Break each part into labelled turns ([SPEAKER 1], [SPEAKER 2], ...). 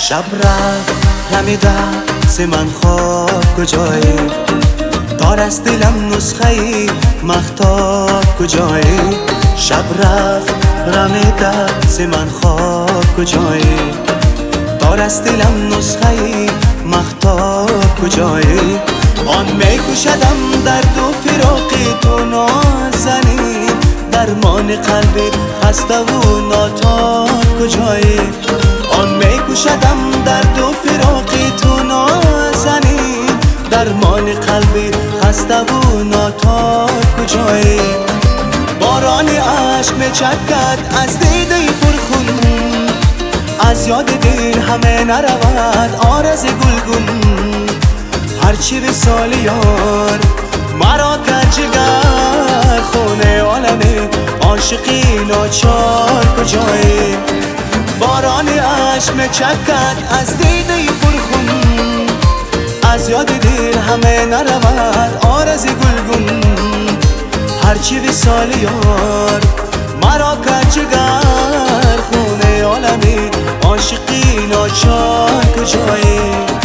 [SPEAKER 1] شب رفت رمیده ز من خواب کجایی؟ دار از دلم نسخه ای مختاب کجایی؟ شب رفت رمیده ز من خواب کجایی؟ دار از دلم نسخه ای مختاب کجایی؟ آن میکشدم درد و فراقی تو نازنین، درمان قلب خسته و ناتاب کجایی؟ آن میکشدم درد و فراقی تو نازنین، درمان قلب خسته و ناتاب کجایی؟ باران عشق میچکد از دیده پرخون، از یاد دل همه نرود آرز گلگون. هرچی وصال یار مرا کرد جگر، خونه عالم عاشقی ناچار کجایی؟ باران عشق میچکد از دیده پرخون، از یاد دل همه نرود آرز گلگون. هرچی وصال یار مرا کرد جگر، خونه عالم عاشقی ناچار کجایی؟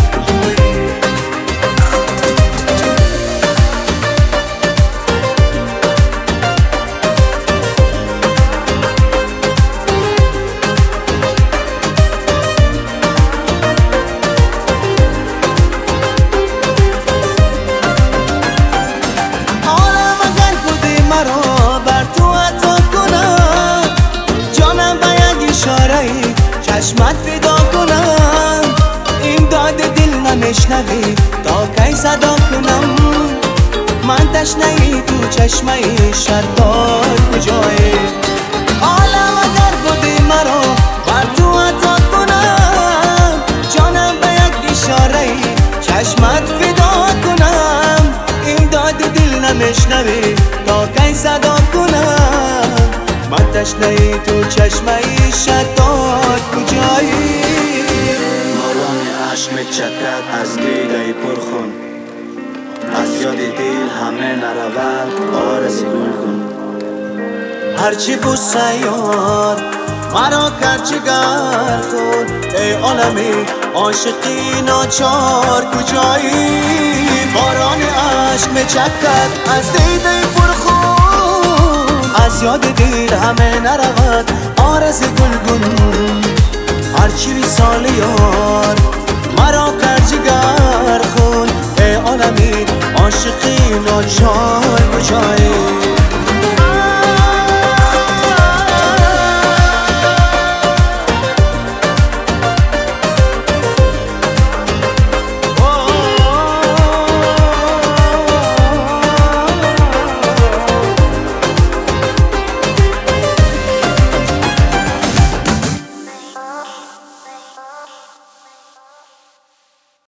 [SPEAKER 1] چشمت فدا کنم، این داد دل نمیشنوی تا کی صدا کنم؟ من تشنه تو چشمه شرطار کجایی؟ عالم اگر بودی مرا بر تو عطا کنم، جانم به یک اشاره چشمت فدا کنم. این داد دل نمیشنوی تا کی صدا کنم؟ من تشنه تو چشمه شداد کجایی؟
[SPEAKER 2] باران عشق میچکد از دیده پرخون، از یاد دل همه نرود آرز گلگون.
[SPEAKER 1] هرچی بوسه یار مرا کرد جگر خود، ای عالمی عاشقی ناچار کجایی؟ باران عشق میچکد از دیده پرخون، از یاد دل همه نرود آرز گلگون. هرچی وصال یار مرا کرد جگر خون، ای عالمی عاشقی ناچار